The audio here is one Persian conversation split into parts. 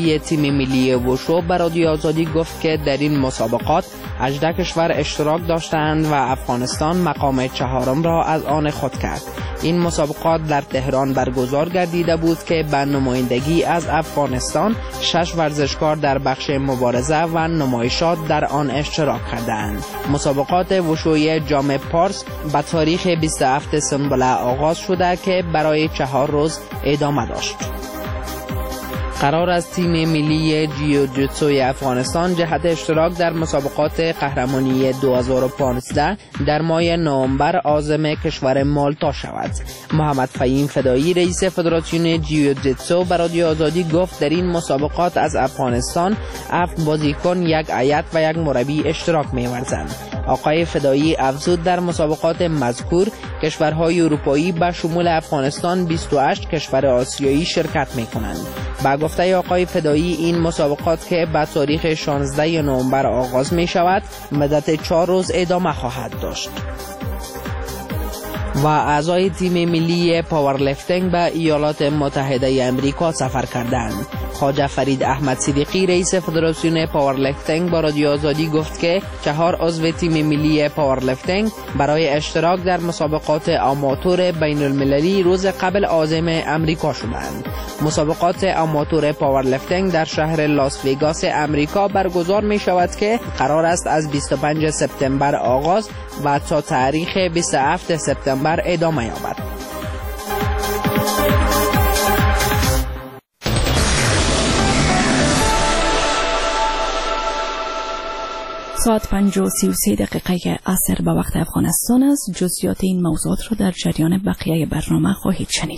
مربی تیم ملی وشو به رادیو آزادی گفت که در این مسابقات 18 کشور اشتراک داشتند و افغانستان مقام 4 را از آن خود کرد. این مسابقات در تهران برگزار گردیده بود که به نمایندگی از افغانستان 6 ورزشکار در بخش مبارزه و نمایشات در آن اشتراک کردند. مسابقات وشوی جام پارس به تاریخ 27 سنبله آغاز شده که برای 4 روز ادامه داشت. قرار است تیم ملی جیوجیتسوی افغانستان جهت اشتراک در مسابقات قهرمانی 2015 در ماه نوامبر عازم کشور مالتا شود. محمد فهیم فدایی رئیس فدراسیون جیوجیتسو به رادیو آزادی گفت در این مسابقات از افغانستان 7 بازیکن، 1 هیئت و 1 مربی اشتراک می‌ورزند. آقای فدایی افزود در مسابقات مذکور کشورهای اروپایی به شمول افغانستان 28 کشور آسیایی شرکت می‌کنند. با گفته آقای فدایی این مسابقات که به تاریخ 16 نوامبر آغاز می شود مدت 4 روز ادامه خواهد داشت. و اعضای تیم ملی پاورلیفتینگ به ایالات متحده آمریکا سفر کردند. خواجه فرید احمد صدیقی رئیس فدراسیون پاورلیفتینگ با رادیو آزادی گفت که 4 عضو تیم ملی پاورلیفتینگ برای اشتراک در مسابقات آماتور بین المللی روز قبل عازم امریکا شدند. مسابقات آماتور پاورلیفتینگ در شهر لاس وگاس امریکا برگزار می شود که قرار است از 25 سپتامبر آغاز و تا تاریخ 27 سپتامبر ادامه یابد. ساعت 5:33 عصر به وقت افغانستان است. جزئیات این موضوعات را در جریان بقیه برنامه خواهید شنید.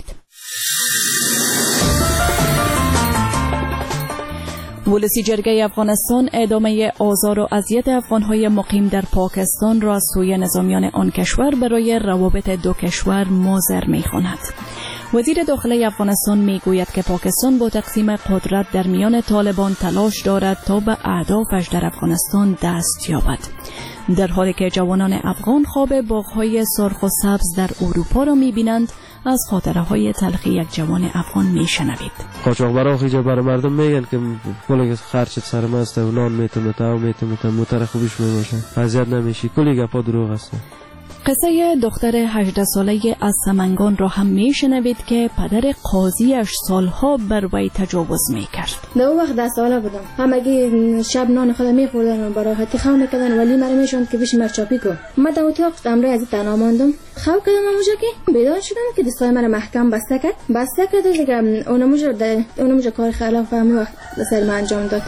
ولسی جرگه افغانستان ادامه آزار و اذیت افغانهای مقیم در پاکستان را از سوی نظامیان آن کشور برای روابط دو کشور مضر می‌خواند. وزیر داخله افغانستان میگوید که پاکستان با تقسیم قدرت در میان طالبان تلاش دارد تا به اهدافش در افغانستان دست یابد، در حالی که جوانان افغان خواب باغ‌های سرخ و سبز در اروپا را می‌بینند. از خاطره‌های تلخی یک جوان افغان میشنوید. قاچاقبرا خیجا برای مردم میگن که کلی خرچت سرم است و نان میتونه موتر خوبیش میباشه، اذیت نمیشی، کلی گپا دروغ است. قصه دختر 18 ساله از سمنگان را هم میشنوید که پدر قاضیش سالها بر وی تجاوز میکرد. در اون وقت 10 ساله بودم، همگی شب نان خودم میخوردن و برای راحتی خواب میکردن، ولی مرا میشوند که بشی مرچاپی کن. من در اتاق امروز از تنها ماندم، خواب کردم اونجا که بیدار شدم که دستای من محکم بسته کرد دیگه. اونموجا کار خلاف فهمی وقت سر من انجام داد.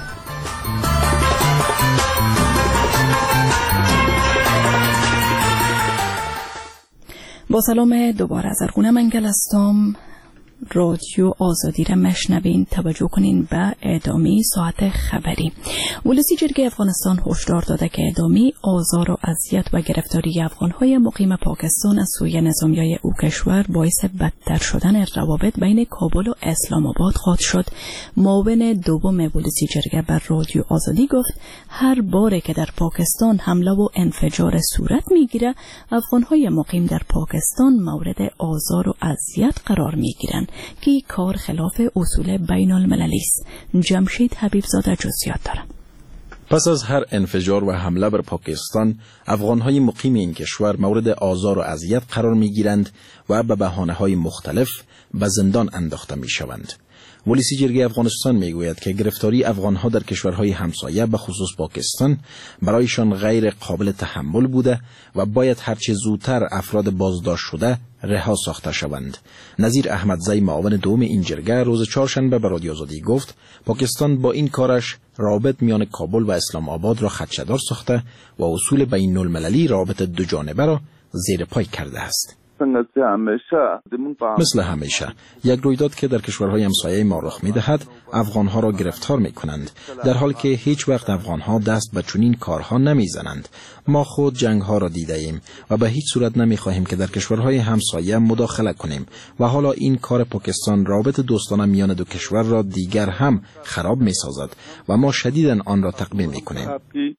با سلام دوباره از ارگونه منگل هستم. رادیو آزادی را مشنوین. توجه کنین به ادامه ساعت خبری. ولسی جرگه افغانستان هشدار داده که ادامه آزار و اذیت و گرفتاری افغانهای مقیم پاکستان از سوی نظامیای او کشور باعث بدتر شدن روابط بین کابل و اسلام آباد خواهد شد. معاون دوم ولسی جرگه بر رادیو آزادی گفت هر باره که در پاکستان حمله و انفجار صورت میگیره، افغانهای مقیم در پاکستان مورد آزار و اذیت قرار میگیرند که کار خلاف اصول بین المللی است. جمشید حبیبزاده جزئیات دارد. پس از هر انفجار و حمله بر پاکستان، افغانهای مقیم این کشور مورد آزار و اذیت قرار میگیرند و به بهانه‌های مختلف به زندان انداخته میشوند. ولسی جرگه افغانستان میگوید که گرفتاری افغانها در کشورهای همسایه به خصوص پاکستان برایشان غیر قابل تحمل بوده و باید هرچه زودتر افراد بازداشت شده رها ساخته شوند. نظیر احمدزی معاون دوم این جرگه روز چهارشنبه به رادیو آزادی گفت پاکستان با این کارش رابط میان کابل و اسلام آباد را خدشه‌دار ساخته و اصول بین المللی رابط دو جانبه را زیر پای کرده است. مثل همیشه یک رویداد که در کشورهای همسایه ما رخ می‌دهد افغانها را گرفتار می‌کنند، در حالی که هیچ وقت افغانها دست به چنین کارها نمی‌زنند. ما خود جنگ‌ها را دیده‌ایم و به هیچ صورت نمی‌خواهیم که در کشورهای همسایه مداخله کنیم و حالا این کار پاکستان رابط دوستانه میان دو کشور را دیگر هم خراب می‌سازد و ما شدیداً آن را تقبیل می‌کنیم.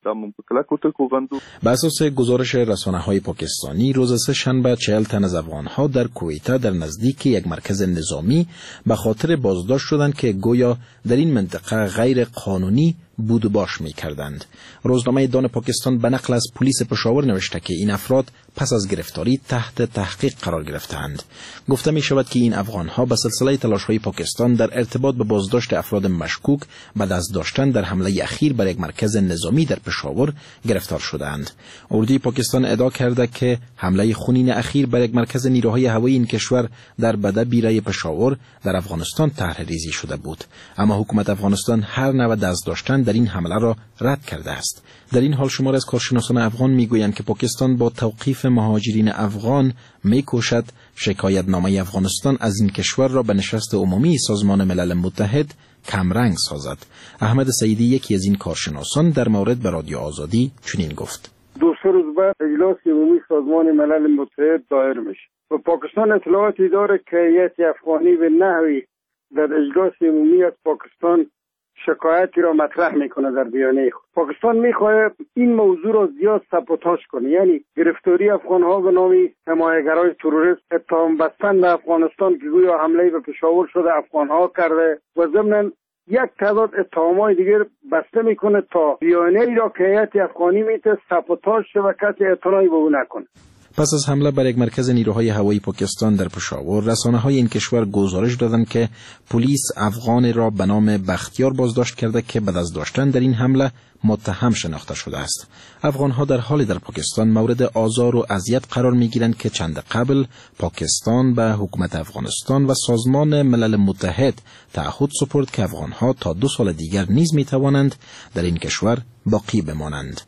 به اساس گزارش رسانه‌های پاکستانی روز سه‌شنبه 40 تن از افغان‌ها در کویته در نزدیک یک مرکز نظامی به خاطر بازداشت شدند که گویا در این منطقه غیر قانونی بود و باش می کردند. روزنامه دان پاکستان به نقل از پلیس پشاور نوشته که این افراد پس از گرفتاری تحت تحقیق قرار گرفتند. گفته می شود که این افغان‌ها به سلسله تلاش‌های پاکستان در ارتباط به بازداشت افراد مشکوک به دست داشتن در حمله اخیر بر یک مرکز نظامی در پشاور گرفتار شدند. اردوی پاکستان ادعا کرده که حمله خونین اخیر بر یک مرکز نیروهای هوایی این کشور در بده بیره پشاور در افغانستان طرح‌ریزی شده بود، اما حکومت افغانستان هر نوع دست داشتن در این حمله را رد کرده است. در این حال شمار از کارشناسان افغان میگویند که پاکستان با توقیف مهاجرین افغان میکوشد شکایتنامه افغانستان از این کشور را به نشست عمومی سازمان ملل متحد کمرنگ سازد. احمد سعیدی یکی از این کارشناسان در مورد به رادیو آزادی چنین گفت: 2 روز بعد اجلاس عمومی سازمان ملل متحد دایر میشه و پاکستان اطلاعاتی داره که هیئت افغانی به نحوی در اجلاس عمومی از پاکستان شکایتی را مطرح میکنه در بیانیه خود. پاکستان میخواد این موضوع را زیاد سابوتاژ کنه، یعنی گرفتاری افغانها به نام حمایتگرای تروریست، اتهام بستن به افغانستان که گویا حمله به پشاور شده افغانها کرده و ضمن یک تعداد اتهامات دیگر بسته میکنه تا بیانیه‌ای را که هیئت افغانی میته سابوتاژ شه و کسی اعتنایی به او نکنه. پس از حمله بر یک مرکز نیروهای هوایی پاکستان در پشاور، رسانه‌های این کشور گزارش دادند که پلیس افغان را به نام بختیار بازداشت کرده که به دست داشتن در این حمله متهم شناخته شده است. افغان‌ها در حالی در پاکستان مورد آزار و اذیت قرار می‌گیرند که چند قبل پاکستان به حکومت افغانستان و سازمان ملل متحد تعهد سپرد که افغان‌ها تا 2 سال دیگر نیز می‌توانند در این کشور باقی بمانند.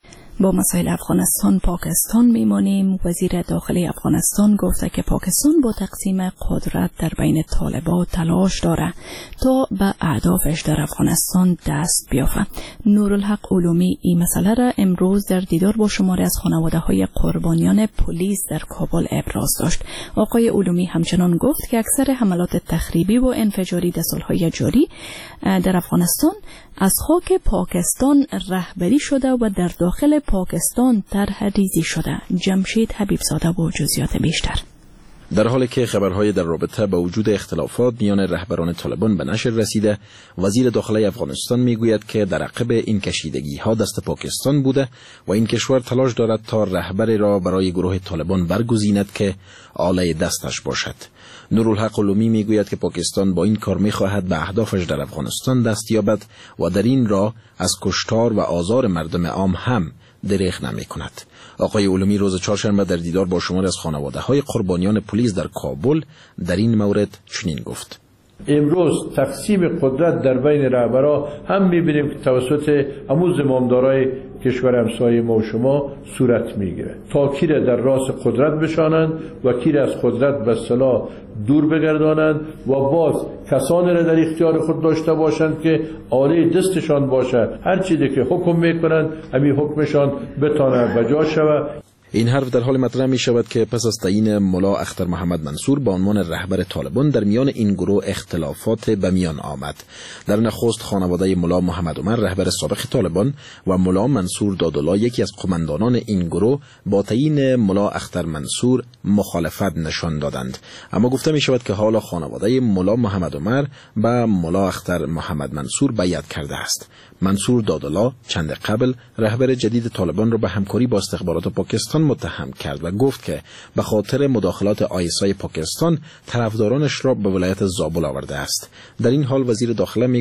با مسائل افغانستان پاکستان میمانیم. وزیر داخلی افغانستان گفته که پاکستان با تقسیم قدرت در بین طالبان تلاش داره تا به اهدافش در افغانستان دست بیافته. نورالحق علومی این مسئله را امروز در دیدار با شماری از خانواده‌های قربانیان پلیس در کابل ابراز داشت. آقای علومی همچنان گفت که اکثر حملات تخریبی و انفجاری در سالهای جاری در افغانستان از خاک پاکستان رهبری شده و در داخل پاکستان طرح‌ریزی شده. جمشید حبیبزاده با جزئیات بیشتر. در حالی که خبرهای در رابطه با وجود اختلافات میان رهبران طالبان به نشر رسیده، وزیر داخلی افغانستان میگوید که در عقب این کشیدگی‌ها دست پاکستان بوده و این کشور تلاش دارد تا رهبری را برای گروه طالبان برگزیند که آله دستش باشد. نورالحق علومی میگوید که پاکستان با این کار میخواهد به اهدافش در افغانستان دست یابد و در این راه از کشتار و آزار مردم عام هم دریغ نمی کند. آقای علومی روز چهارشنبه در دیدار با شماری از خانواده‌های قربانیان پلیس در کابل در این مورد چنین گفت: امروز تقسیم قدرت در بین رهبران هم می‌بینیم که توسط همون زمامدارای کشور همسایه ما و شما صورت میگیره تا کی را در راس قدرت بشانند و کی را از قدرت به اصطلاح دور بگردانند و باز کسانی را در اختیار خود داشته باشند که آله دستشان باشه، هر چیزی که حکم میکنند همین حکمشان بتانه بجا شود. این حرف در حال مطرح می شود که پس از تعیین ملا اختر محمد منصور به عنوان رهبر طالبان در میان این گروه اختلافات به میان آمد. در نخست خانواده ملا محمد عمر رهبر سابق طالبان و ملا منصور دادالله یکی از قماندانان این گروه با تعیین ملا اختر منصور مخالفت نشان دادند، اما گفته می شود که حالا خانواده ملا محمد عمر به ملا اختر محمد منصور بیعت کرده است. منصور دادالله چند قبل رهبر جدید طالبان را به همکاری با استخبارات پاکستان متهم کرد و گفت که به خاطر مداخلات آیسای پاکستان طرفدارانش را به ولایت زابل آورده است. در این حال وزیر داخله